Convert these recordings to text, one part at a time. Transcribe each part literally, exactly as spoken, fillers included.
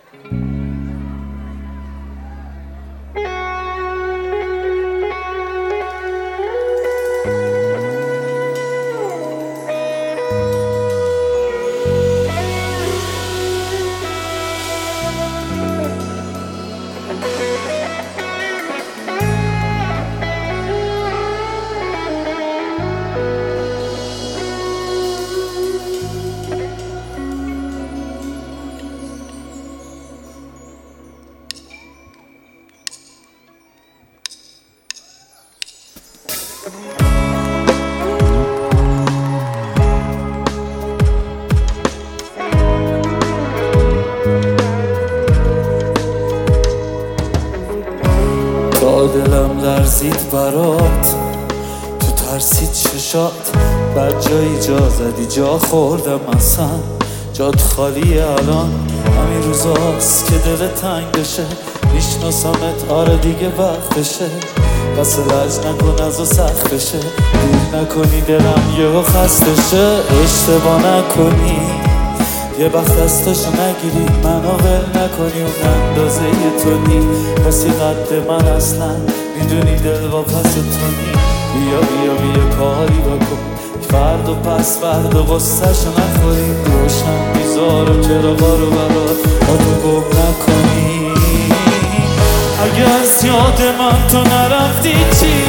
تا دلم لرزید برات، تو ترسید چشات، بر جایی جا زدی جا خوردم اصلا جات خالیه الان. همین روزاست که دل تنگ بشه، میشناسمت آره دیگه وقتشه، بس لج نکن از و سخت بشه، دیر نکنی دلم یهو خسته شه. اشتباه نکنی یه وقت دستاشو نگیری، منو ول نکنی و اندازه تو نی، کسی قد من اصلا میدونی دل با پس تو نی. بیا بیا بیا کاری بکن، فرد و پس فرد و غصه‌شو نخوری، روشن بیزار و چراغا رو برات با تو گم نکنی. اگه از یاد من تو نرفتی چی؟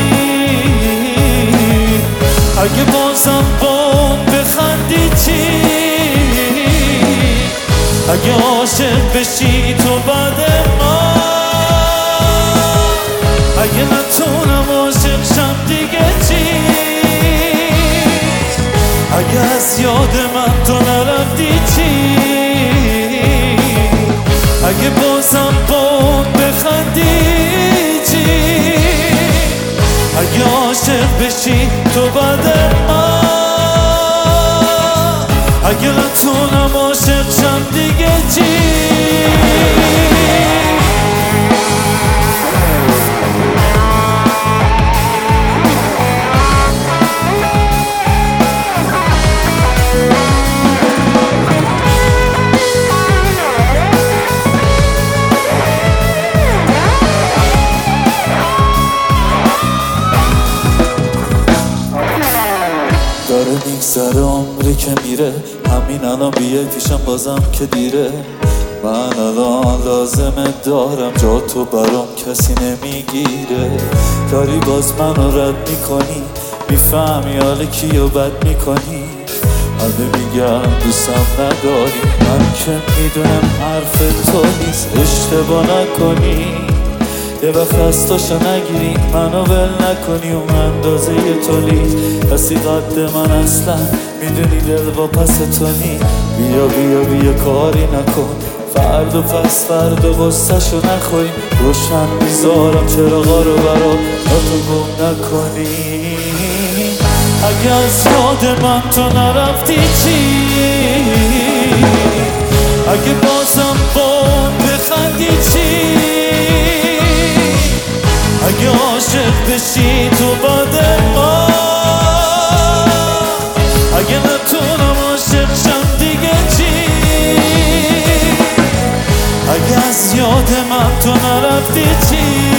اگه بازم بام بخندی چی؟ اگه عاشق بشی تو بعد من، اگه نتونم عاشق شم دیگه چی؟ اگه از یاد من تو نرفتی چی؟ اگه بازم بام بخندی چی؟ اگه عاشق بشی تو بعد من، اگه نتونم عاشق شم دیگه چی؟ داره میگذره عمری که میره، همین الان بیای پیشم بازم که دیره. من الان لازمه دارم جا تو برام کسی نمیگیره، داری باز منو رد میکنی، میفهمی حال کیو بد میکنی. همه میگن دوستم نداری، من که میدونم حرف تو نیست. اشتباه نکنی یه وقت دستاشو نگیری، منو ول نکنی و اندازه تو نیست، کسی قد من اصلا میدونی دل با پس تو نی. بیا بیا بیا کاری نکن، فرد و پس فرد و غصه‌شو نخوری، روشن میذارم چراغا رو برات تا تو گم نکنی. اگه از یاد من تو نرفتی چی؟ اگه بازم بام بخندی چی؟ اگه عاشق بشی تو بعد من، اگه نتونم عاشق شم دیگه چی؟ اگه از یاد من تو نرفتی چی؟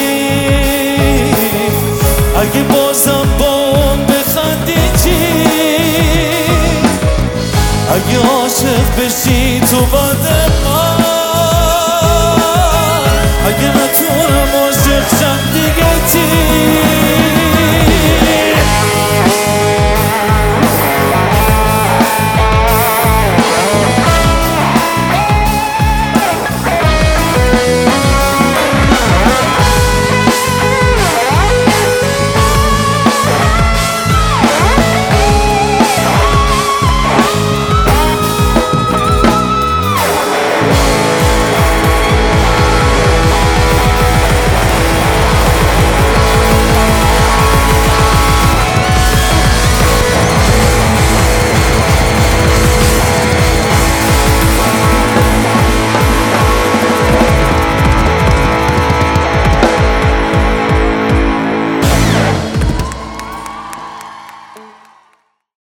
اگه بازم بام بخندی چی؟ اگه عاشق بشی تو بعد من،